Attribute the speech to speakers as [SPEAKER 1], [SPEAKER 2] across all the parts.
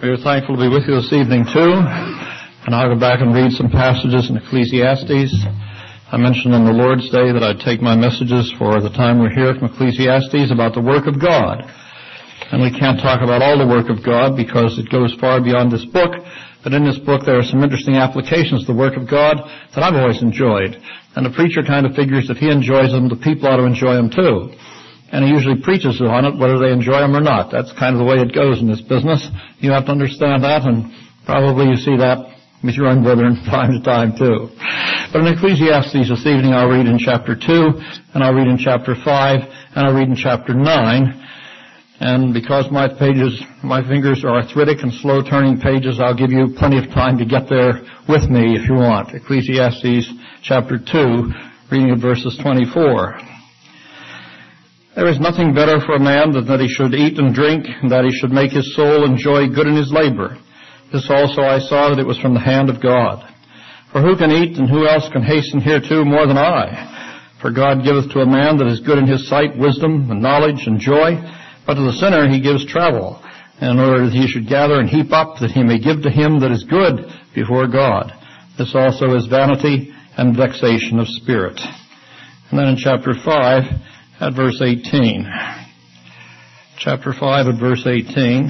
[SPEAKER 1] We are thankful to be with you this evening, too. And I'll go back and read some passages in Ecclesiastes. I mentioned on the Lord's Day that I'd take my messages for the time we're here from Ecclesiastes about the work of God. And we can't talk about all the work of God because it goes far beyond this book. But in this book there are some interesting applications of the work of God that I've always enjoyed. And the preacher kind of figures if he enjoys them, the people ought to enjoy them too. And he usually preaches on it, whether they enjoy them or not. That's kind of the way it goes in this business. You have to understand that, and probably you see that with your own brethren from time to time too. But in Ecclesiastes this evening I'll read in chapter 2, and I'll read in chapter 5, and I'll read in chapter 9. And because my fingers are arthritic and slow-turning pages, I'll give you plenty of time to get there with me if you want. Ecclesiastes chapter 2, reading at verses 24. There is nothing better for a man than that he should eat and drink, and that he should make his soul enjoy good in his labor. This also I saw, that it was from the hand of God. For who can eat, and who else can hasten hereto more than I? For God giveth to a man that is good in his sight wisdom and knowledge and joy, but to the sinner he gives travel, in order that he should gather and heap up, that he may give to him that is good before God. This also is vanity and vexation of spirit. And then in chapter 5, at verse 18. Chapter 5 at verse 18.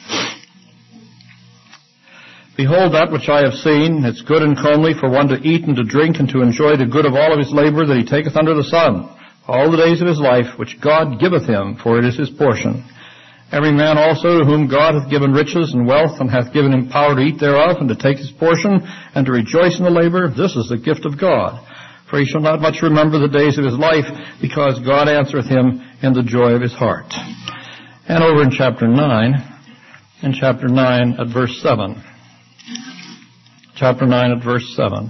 [SPEAKER 1] Behold, that which I have seen, it's good and comely for one to eat and to drink and to enjoy the good of all of his labor that he taketh under the sun, all the days of his life, which God giveth him, for it is his portion. Every man also to whom God hath given riches and wealth, and hath given him power to eat thereof, and to take his portion, and to rejoice in the labor, this is the gift of God. For he shall not much remember the days of his life, because God answereth him in the joy of his heart. And over in chapter 9 at verse 7. Chapter 9 at verse 7.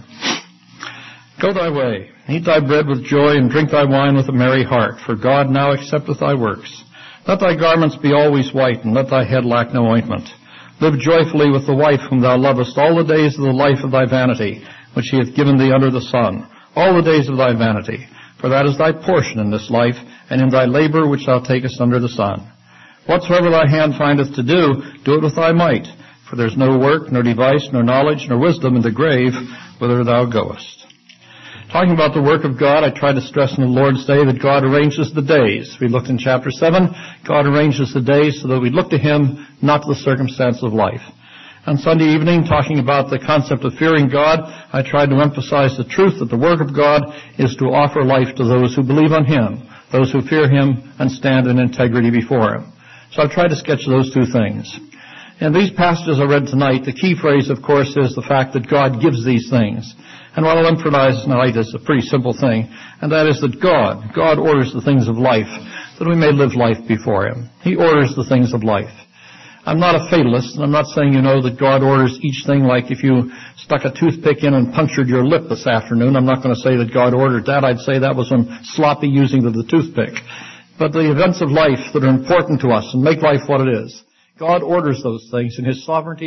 [SPEAKER 1] Go thy way, eat thy bread with joy, and drink thy wine with a merry heart, for God now accepteth thy works. Let thy garments be always white, and let thy head lack no ointment. Live joyfully with the wife whom thou lovest all the days of the life of thy vanity, which he hath given thee under the sun, all the days of thy vanity. For that is thy portion in this life, and in thy labor which thou takest under the sun. Whatsoever thy hand findeth to do, do it with thy might. For there is no work, nor device, nor knowledge, nor wisdom in the grave, whither thou goest. Talking about the work of God, I tried to stress on the Lord's Day that God arranges the days. We looked in chapter 7, God arranges the days so that we look to him, not to the circumstances of life. On Sunday evening, talking about the concept of fearing God, I tried to emphasize the truth that the work of God is to offer life to those who believe on him, those who fear him and stand in integrity before him. So I've tried to sketch those two things. In these passages I read tonight, the key phrase, of course, is the fact that God gives these things. And what I'll emphasize tonight is a pretty simple thing, and that is that God orders the things of life, that we may live life before him. He orders the things of life. I'm not a fatalist, and I'm not saying, that God orders each thing like if you stuck a toothpick in and punctured your lip this afternoon. I'm not going to say that God ordered that. I'd say that was some sloppy using of the toothpick. But the events of life that are important to us and make life what it is, God orders those things in his sovereignty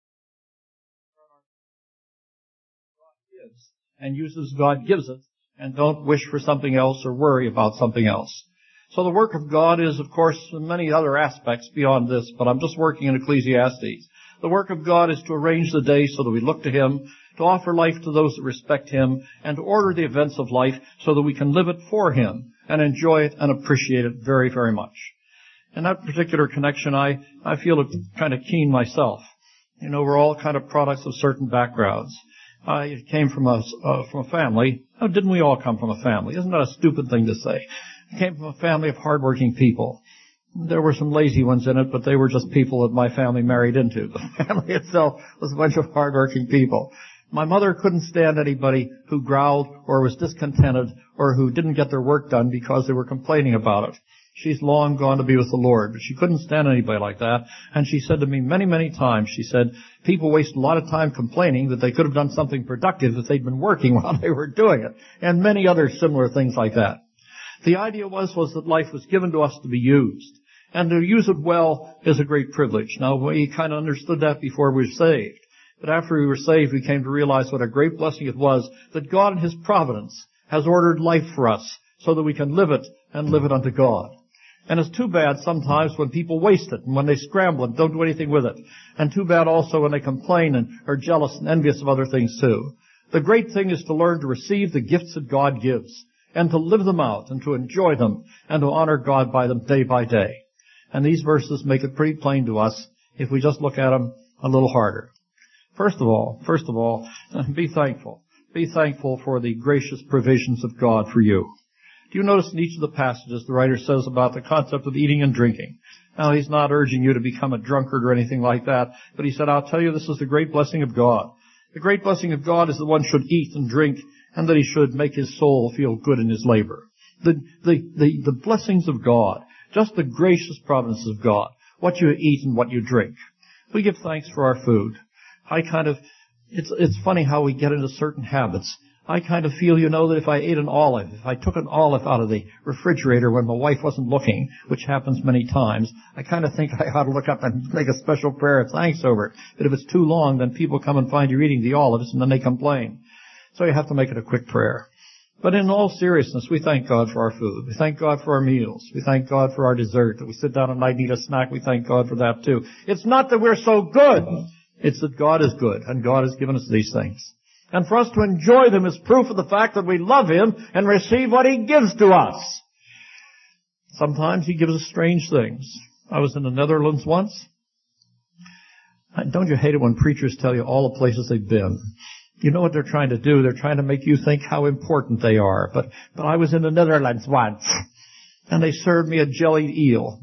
[SPEAKER 1] and uses God gives it, and don't wish for something else or worry about something else. So the work of God is, of course, many other aspects beyond this, but I'm just working in Ecclesiastes. The work of God is to arrange the day so that we look to him, to offer life to those that respect him, and to order the events of life so that we can live it for him and enjoy it and appreciate it very, very much. In that particular connection, I feel it kind of keen myself. We're all kind of products of certain backgrounds. I came from a family. Oh, didn't we all come from a family? Isn't that a stupid thing to say? I came from a family of hardworking people. There were some lazy ones in it, but they were just people that my family married into. The family itself was a bunch of hardworking people. My mother couldn't stand anybody who growled or was discontented or who didn't get their work done because they were complaining about it. She's long gone to be with the Lord, but she couldn't stand anybody like that. And she said to me many, many times, she said, people waste a lot of time complaining that they could have done something productive if they'd been working while they were doing it. And many other similar things like that. The idea was that life was given to us to be used. And to use it well is a great privilege. Now, we kind of understood that before we were saved. But after we were saved, we came to realize what a great blessing it was that God in his providence has ordered life for us so that we can live it and live it unto God. And it's too bad sometimes when people waste it and when they scramble and don't do anything with it. And too bad also when they complain and are jealous and envious of other things too. The great thing is to learn to receive the gifts that God gives and to live them out and to enjoy them and to honor God by them day by day. And these verses make it pretty plain to us if we just look at them a little harder. First of all, be thankful. Be thankful for the gracious provisions of God for you. Do you notice in each of the passages the writer says about the concept of eating and drinking? Now, he's not urging you to become a drunkard or anything like that, but he said, I'll tell you, this is the great blessing of God. The great blessing of God is that one should eat and drink and that he should make his soul feel good in his labor. The blessings of God, just the gracious providences of God, what you eat and what you drink. We give thanks for our food. It's funny how we get into certain habits. I kind of feel, that if I ate an olive, if I took an olive out of the refrigerator when my wife wasn't looking, which happens many times, I kind of think I ought to look up and make a special prayer of thanks over it. But if it's too long, then people come and find you eating the olives and then they complain. So you have to make it a quick prayer. But in all seriousness, we thank God for our food. We thank God for our meals. We thank God for our dessert. That we sit down at night and eat a snack, we thank God for that too. It's not that we're so good. It's that God is good and God has given us these things. And for us to enjoy them is proof of the fact that we love Him and receive what He gives to us. Sometimes He gives us strange things. I was in the Netherlands once. Don't you hate it when preachers tell you all the places they've been? You know what they're trying to do? They're trying to make you think how important they are. But I was in the Netherlands once, and they served me a jellied eel.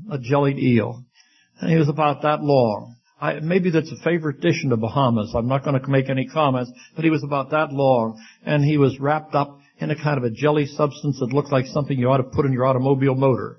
[SPEAKER 1] And he was about that long. Maybe that's a favorite dish in the Bahamas. I'm not going to make any comments, but he was about that long, and he was wrapped up in a kind of a jelly substance that looked like something you ought to put in your automobile motor.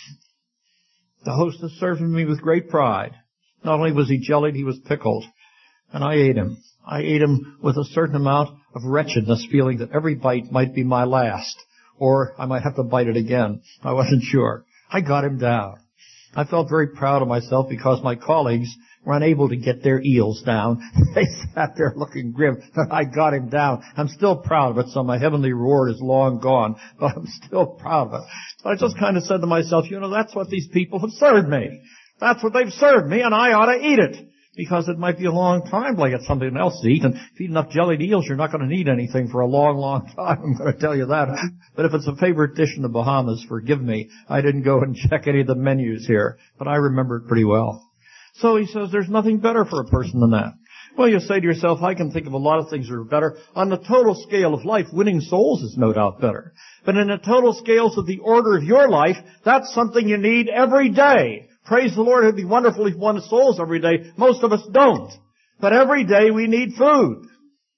[SPEAKER 1] The hostess served me with great pride. Not only was he jellied, he was pickled. And I ate him. I ate him with a certain amount of wretchedness, feeling that every bite might be my last, or I might have to bite it again. I wasn't sure. I got him down. I felt very proud of myself because my colleagues were unable to get their eels down. They sat there looking grim. I got him down. I'm still proud of it, so my heavenly reward is long gone, but I'm still proud of it. But I just kind of said to myself, that's what these people have served me. That's what they've served me, and I ought to eat it. Because it might be a long time till I get something else to eat, and if you eat enough jellied eels, you're not going to need anything for a long, long time. I'm going to tell you that. But if it's a favorite dish in the Bahamas, forgive me. I didn't go and check any of the menus here, but I remember it pretty well. So he says there's nothing better for a person than that. Well, you say to yourself, I can think of a lot of things that are better. On the total scale of life, winning souls is no doubt better. But in the total scales of the order of your life, that's something you need every day. Praise the Lord, it'd be wonderful if we won souls every day. Most of us don't. But every day we need food.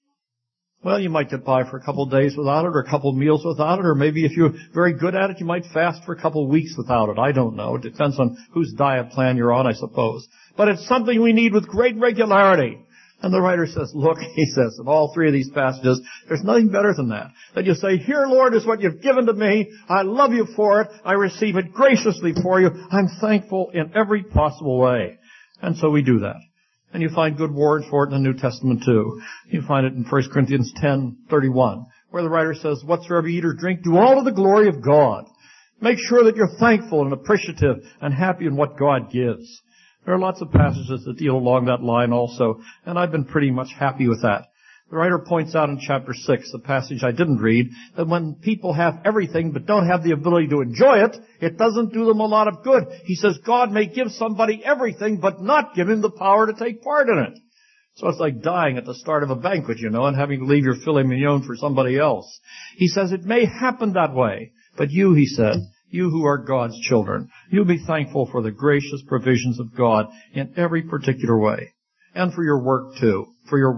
[SPEAKER 1] Well, you might get by for a couple of days without it, or a couple of meals without it, or maybe if you're very good at it, you might fast for a couple of weeks without it. I don't know. It depends on whose diet plan you're on, I suppose. But it's something we need with great regularity. And the writer says, look, he says, in all three of these passages, there's nothing better than that. That you say, here, Lord, is what you've given to me. I love you for it. I receive it graciously for you. I'm thankful in every possible way. And so we do that. And you find good words for it in the New Testament too. You find it in 1 Corinthians 10:31, where the writer says, whatsoever you eat or drink, do all to the glory of God. Make sure that you're thankful and appreciative and happy in what God gives. There are lots of passages that deal along that line also, and I've been pretty much happy with that. The writer points out in chapter 6, the passage I didn't read, that when people have everything but don't have the ability to enjoy it, it doesn't do them a lot of good. He says God may give somebody everything but not give him the power to take part in it. So it's like dying at the start of a banquet, and having to leave your filet mignon for somebody else. He says it may happen that way, but you, he said, you who are God's children, you'll be thankful for the gracious provisions of God in every particular way. And for your work too.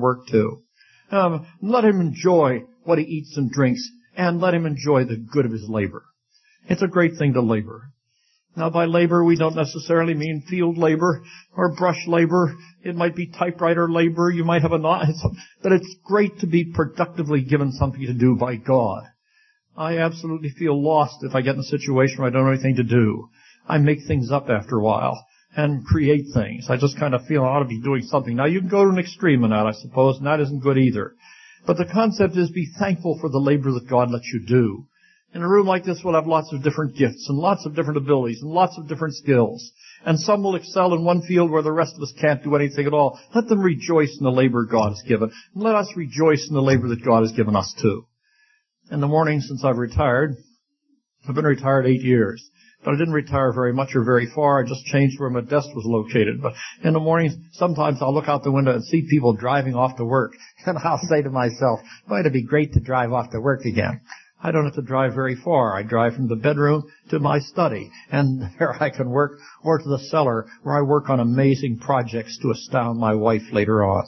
[SPEAKER 1] Let him enjoy what he eats and drinks, and let him enjoy the good of his labor. It's a great thing to labor. Now, by labor, we don't necessarily mean field labor or brush labor. It might be typewriter labor. You might have but it's great to be productively given something to do by God. I absolutely feel lost if I get in a situation where I don't have anything to do. I make things up after a while and create things. I just kind of feel I ought to be doing something. Now, you can go to an extreme in that, I suppose, and that isn't good either. But the concept is be thankful for the labor that God lets you do. In a room like this, we'll have lots of different gifts and lots of different abilities and lots of different skills. And some will excel in one field where the rest of us can't do anything at all. Let them rejoice in the labor God has given. And let us rejoice in the labor that God has given us too. In the morning since I've retired, I've been retired 8 years. But I didn't retire very much or very far. I just changed where my desk was located. But in the mornings, sometimes I'll look out the window and see people driving off to work. And I'll say to myself, boy, it'd be great to drive off to work again. I don't have to drive very far. I drive from the bedroom to my study. And there I can work, or to the cellar where I work on amazing projects to astound my wife later on.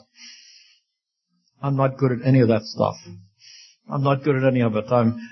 [SPEAKER 1] I'm not good at any of that stuff. I'm not good at any of it.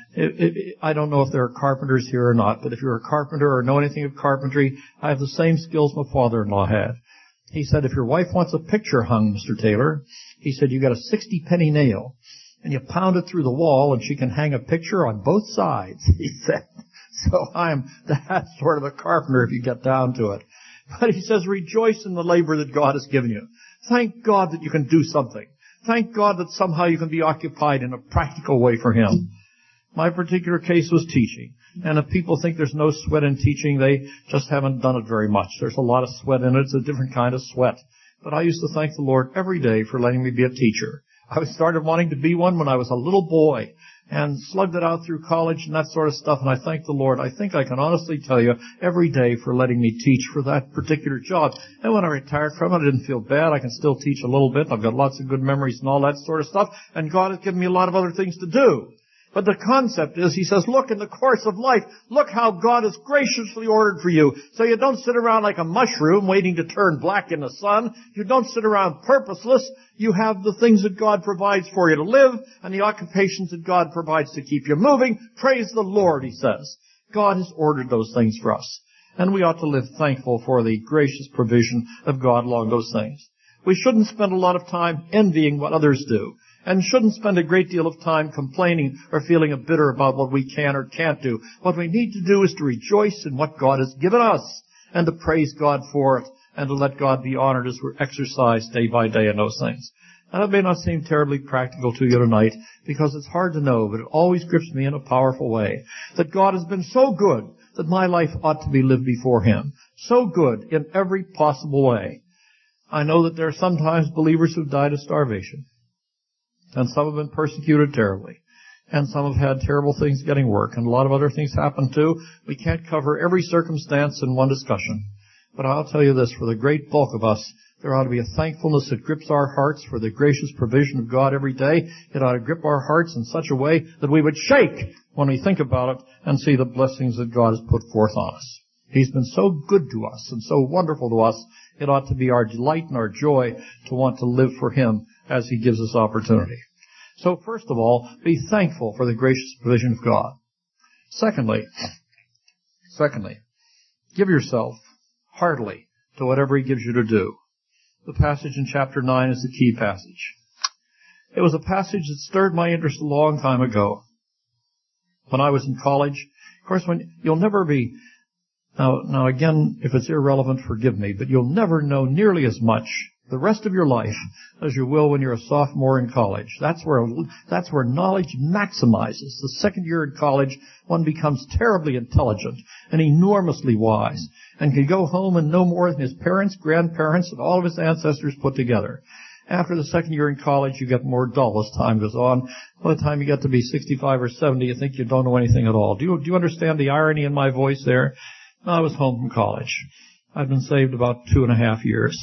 [SPEAKER 1] I don't know if there are carpenters here or not, but if you're a carpenter or know anything of carpentry, I have the same skills my father-in-law had. He said, if your wife wants a picture hung, Mr. Taylor, he said, you got a 60-penny nail, and you pound it through the wall, and she can hang a picture on both sides, he said. So I'm that sort of a carpenter if you get down to it. But he says, rejoice in the labor that God has given you. Thank God that you can do something. Thank God that somehow you can be occupied in a practical way for Him. My particular case was teaching. And if people think there's no sweat in teaching, they just haven't done it very much. There's a lot of sweat in it. It's a different kind of sweat. But I used to thank the Lord every day for letting me be a teacher. I started wanting to be one when I was a little boy and slugged it out through college and that sort of stuff. And I thank the Lord. I think I can honestly tell you every day for letting me teach for that particular job. And when I retired from it, I didn't feel bad. I can still teach a little bit. I've got lots of good memories and all that sort of stuff. And God has given me a lot of other things to do. But the concept is, he says, look, in the course of life, look how God has graciously ordered for you. So you don't sit around like a mushroom waiting to turn black in the sun. You don't sit around purposeless. You have the things that God provides for you to live and the occupations that God provides to keep you moving. Praise the Lord, he says. God has ordered those things for us. And we ought to live thankful for the gracious provision of God along those things. We shouldn't spend a lot of time envying what others do. And shouldn't spend a great deal of time complaining or feeling bitter about what we can or can't do. What we need to do is to rejoice in what God has given us and to praise God for it and to let God be honored as we're exercised day by day in those things. And it may not seem terribly practical to you tonight because it's hard to know, but it always grips me in a powerful way that God has been so good that my life ought to be lived before Him. So good in every possible way. I know that there are sometimes believers who've died of starvation. And some have been persecuted terribly. And some have had terrible things getting work. And a lot of other things happen too. We can't cover every circumstance in one discussion. But I'll tell you this, for the great bulk of us, there ought to be a thankfulness that grips our hearts for the gracious provision of God every day. It ought to grip our hearts in such a way that we would shake when we think about it and see the blessings that God has put forth on us. He's been so good to us and so wonderful to us. It ought to be our delight and our joy to want to live for Him as He gives us opportunity. So first of all, be thankful for the gracious provision of God. Secondly, give yourself heartily to whatever He gives you to do. The passage in chapter 9 is the key passage. It was a passage that stirred my interest a long time ago. When I was in college, of course, you'll never be, now again, if it's irrelevant, forgive me, but you'll never know nearly as much the rest of your life as you will when you're a sophomore in college. That's where knowledge maximizes. The second year in college, one becomes terribly intelligent and enormously wise and can go home and know more than his parents, grandparents, and all of his ancestors put together. After the second year in college, you get more dull as time goes on. By the time you get to be 65 or 70, you think you don't know anything at all. Do you understand the irony in my voice there? I was home from college. I'd been saved about 2.5 years.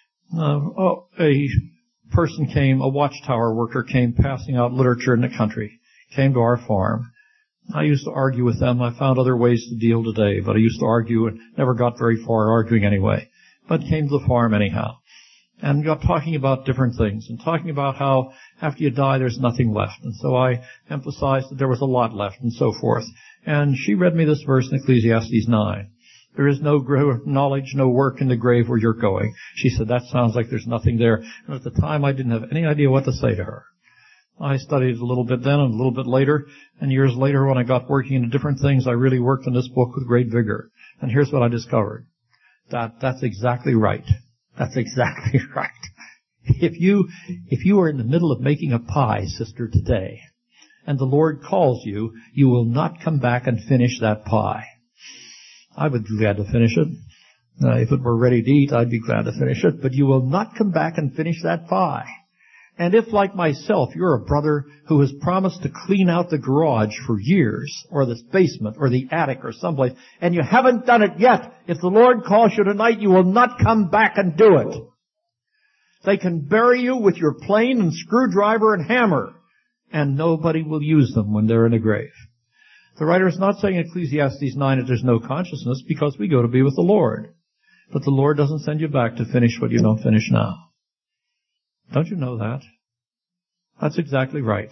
[SPEAKER 1] A person came, a watchtower worker came passing out literature in the country, came to our farm. I used to argue with them. I found other ways to deal today, but I used to argue and never got very far arguing anyway. But came to the farm anyhow. And got talking about different things and talking about how after you die there's nothing left. And so I emphasized that there was a lot left and so forth. And she read me this verse in Ecclesiastes 9. There is no knowledge, no work in the grave where you're going. She said, that sounds like there's nothing there. And at the time, I didn't have any idea what to say to her. I studied a little bit then and a little bit later. And years later, when I got working into different things, I really worked on this book with great vigor. And here's what I discovered. That's exactly right. That's exactly right. If you were in the middle of making a pie, sister, today, and the Lord calls you, you will not come back and finish that pie. I would be glad to finish it. If it were ready to eat, I'd be glad to finish it, but you will not come back and finish that pie. And if, like myself, you're a brother who has promised to clean out the garage for years, or the basement, or the attic, or someplace, and you haven't done it yet, if the Lord calls you tonight, you will not come back and do it. They can bury you with your plane and screwdriver and hammer, and nobody will use them when they're in a grave. The writer is not saying in Ecclesiastes 9 that there's no consciousness, because we go to be with the Lord. But the Lord doesn't send you back to finish what you don't finish now. Don't you know that? That's exactly right.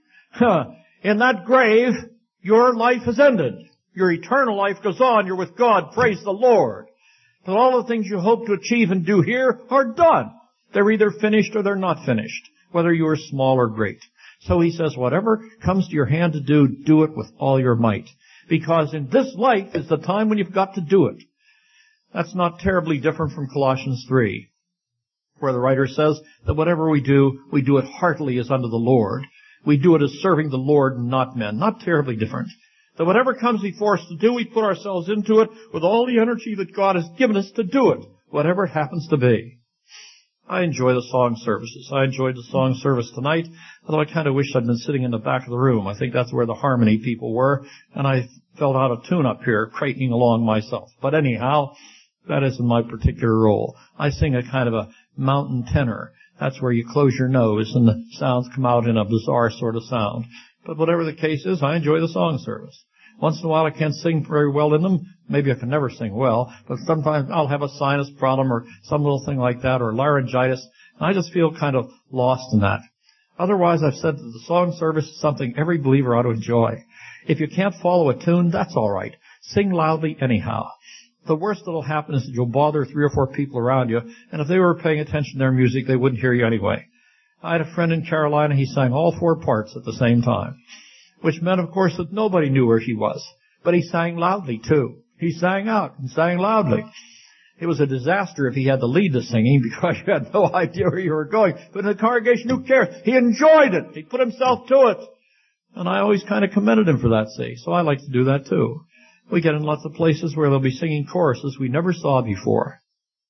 [SPEAKER 1] In that grave, your life has ended. Your eternal life goes on. You're with God. Praise the Lord. But all the things you hope to achieve and do here are done. They're either finished or they're not finished, whether you are small or great. So he says, whatever comes to your hand to do, do it with all your might. Because in this life is the time when you've got to do it. That's not terribly different from Colossians 3, where the writer says that whatever we do it heartily as unto the Lord. We do it as serving the Lord and not men. Not terribly different. That whatever comes before us to do, we put ourselves into it with all the energy that God has given us to do it, whatever it happens to be. I enjoy the song services. I enjoyed the song service tonight, although I kind of wish I'd been sitting in the back of the room. I think that's where the harmony people were, and I felt out of tune up here, cranking along myself. But anyhow, that isn't my particular role. I sing a kind of a mountain tenor. That's where you close your nose and the sounds come out in a bizarre sort of sound. But whatever the case is, I enjoy the song service. Once in a while I can't sing very well in them. Maybe I can never sing well, but sometimes I'll have a sinus problem or some little thing like that, or laryngitis, and I just feel kind of lost in that. Otherwise, I've said that the song service is something every believer ought to enjoy. If you can't follow a tune, that's all right. Sing loudly anyhow. The worst that'll happen is that you'll bother 3 or 4 people around you, and if they were paying attention to their music, they wouldn't hear you anyway. I had a friend in Carolina, he sang all 4 parts at the same time, which meant, of course, that nobody knew where he was. But he sang loudly, too. He sang out and sang loudly. It was a disaster if he had to lead the singing because you had no idea where you were going. But in the congregation, who cares? He enjoyed it. He put himself to it. And I always kind of commended him for that, see. So I like to do that, too. We get in lots of places where they'll be singing choruses we never saw before.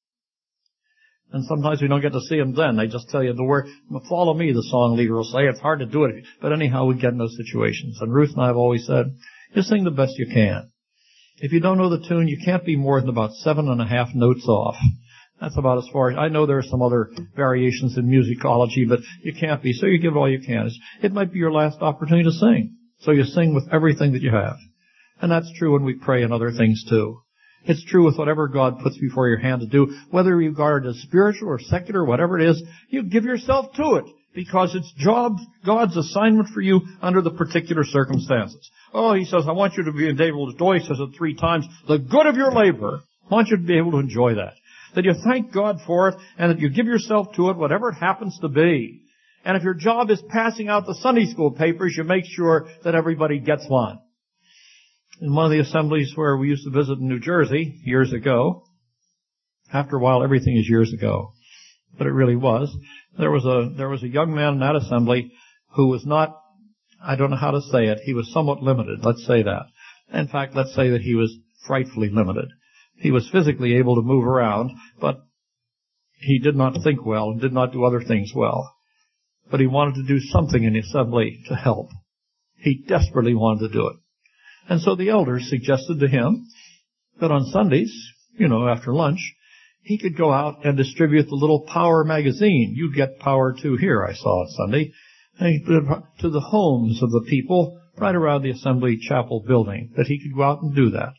[SPEAKER 1] And sometimes we don't get to see them then. They just tell you the word, follow me, the song leader will say. It's hard to do it. But anyhow, we get in those situations. And Ruth and I have always said, just sing the best you can. If you don't know the tune, you can't be more than about 7.5 notes off. That's about as far as, I know there are some other variations in musicology, but you can't be. So you give it all you can. It might be your last opportunity to sing. So you sing with everything that you have. And that's true when we pray and other things too. It's true with whatever God puts before your hand to do, whether you regard it as spiritual or secular, whatever it is, you give yourself to it because it's God's assignment for you under the particular circumstances. Oh, he says, I want you to be able to enjoy, he says it 3 times, the good of your labor. I want you to be able to enjoy that. That you thank God for it and that you give yourself to it, whatever it happens to be. And if your job is passing out the Sunday school papers, you make sure that everybody gets one. In one of the assemblies where we used to visit in New Jersey years ago, after a while everything is years ago, but it really was, there was a young man in that assembly who was not, I don't know how to say it, he was somewhat limited, let's say that. In fact, let's say that he was frightfully limited. He was physically able to move around, but he did not think well and did not do other things well. But he wanted to do something in the assembly to help. He desperately wanted to do it. And so the elders suggested to him that on Sundays, after lunch, he could go out and distribute the little Power magazine. You get Power too here, I saw on Sunday, to the homes of the people right around the Assembly Chapel building, that he could go out and do that.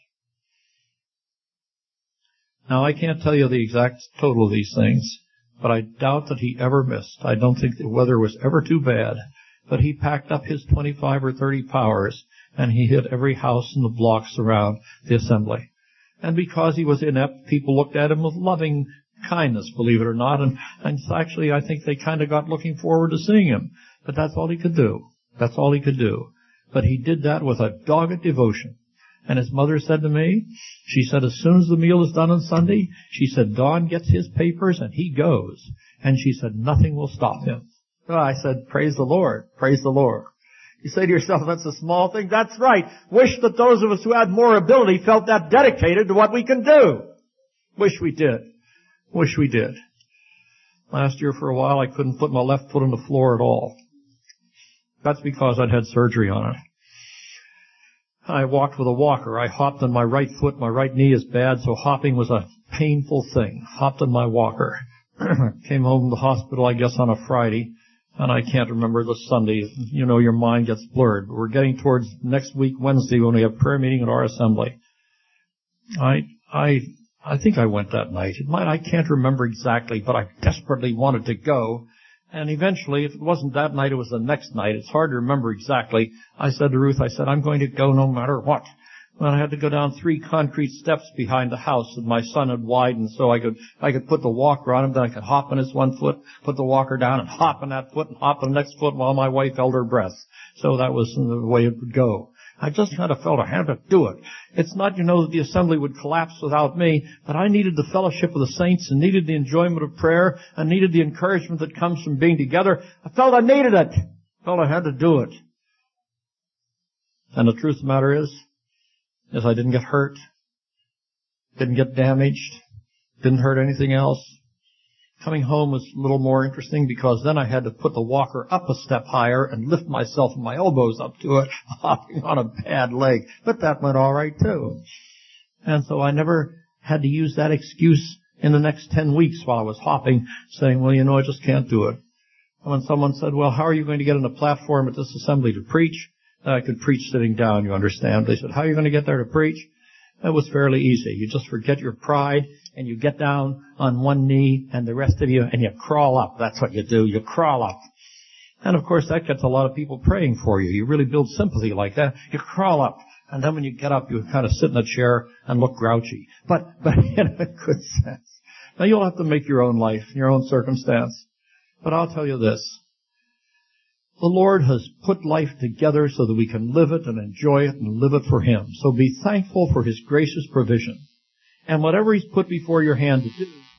[SPEAKER 1] Now, I can't tell you the exact total of these things, but I doubt that he ever missed. I don't think the weather was ever too bad, but he packed up his 25 or 30 Powers and he hit every house in the blocks around the assembly. And because he was inept, people looked at him with loving kindness, believe it or not, and actually I think they kind of got looking forward to seeing him. But that's all he could do. That's all he could do. But he did that with a dogged devotion. And his mother said to me, she said, as soon as the meal is done on Sunday, she said, Don gets his papers and he goes. And she said, nothing will stop him. Well, I said, praise the Lord, praise the Lord. You say to yourself, that's a small thing. That's right. Wish that those of us who had more ability felt that dedicated to what we can do. Wish we did. Wish we did. Last year for a while I couldn't put my left foot on the floor at all. That's because I'd had surgery on it. I walked with a walker. I hopped on my right foot. My right knee is bad, so hopping was a painful thing. Hopped on my walker. Came home from the hospital, I guess, on a Friday. And I can't remember the Sunday. You know, your mind gets blurred. We're getting towards next week, Wednesday, when we have prayer meeting at our assembly. I think I went that night. I can't remember exactly, but I desperately wanted to go. And eventually, if it wasn't that night, it was the next night. It's hard to remember exactly. I said to Ruth, I'm going to go no matter what. Well, I had to go down 3 concrete steps behind the house that my son had widened so I could put the walker on him, then I could hop on his one foot, put the walker down and hop on that foot and hop on the next foot while my wife held her breath. So that was the way it would go. I just kind of felt I had to do it. It's not, that the assembly would collapse without me, but I needed the fellowship of the saints and needed the enjoyment of prayer and needed the encouragement that comes from being together. I felt I needed it. I felt I had to do it. And the truth of the matter is I didn't get hurt, didn't get damaged, didn't hurt anything else. Coming home was a little more interesting because then I had to put the walker up a step higher and lift myself and my elbows up to it, hopping on a bad leg. But that went all right too. And so I never had to use that excuse in the next 10 weeks while I was hopping, saying, well, I just can't do it. And when someone said, well, how are you going to get on a platform at this assembly to preach? I could preach sitting down, you understand. They said, how are you going to get there to preach? It was fairly easy. You just forget your pride and you get down on one knee and the rest of you, and you crawl up. That's what you do. You crawl up. And of course that gets a lot of people praying for you. You really build sympathy like that. You crawl up. And then when you get up, you kind of sit in a chair and look grouchy. But in a good sense. Now you'll have to make your own life, your own circumstance. But I'll tell you this. The Lord has put life together so that we can live it and enjoy it and live it for Him. So be thankful for His gracious provision. And whatever He's put before your hand to do,